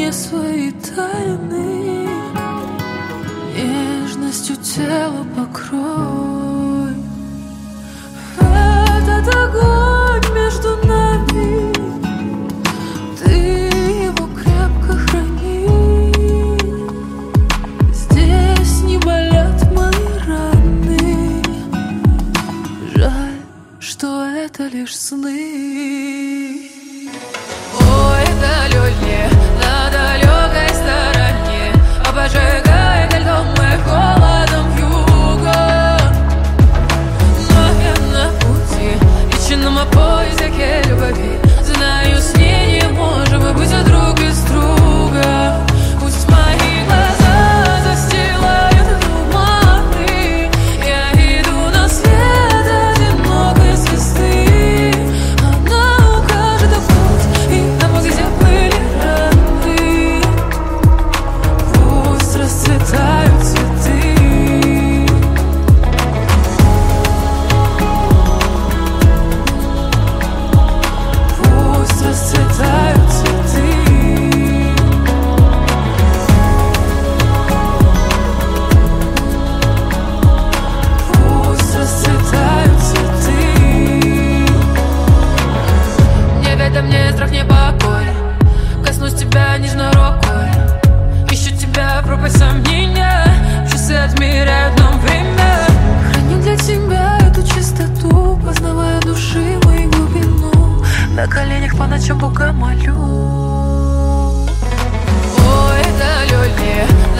мне свои тайны, нежностью тело покрой. Этот огонь между нами, ты его крепко храни. Здесь не болят мои раны, жаль, что это лишь сны. Ой, далёле, на далекой стороне, обжигает льдом и холодом юга. Но я на пути, вечном поиске любви. Знаю, с ней не можем быть друг без друга. Пусть мои глаза застилают туманы, я иду на свет одинокой звезды. Она укажет путь и там, где были раны. Пусть расцветают цветы. Пусть расцветают цветы. Пусть расцветают цветы. Не ведай мне страх, не покой. Коснусь тебя нежно рукой. Ищу тебя, пропасть сомнения. Часы отмеряют нам время. Храню для тебя эту чистоту, познавая души мою глубину. На коленях по ночам Бога молю. Ой, далёле,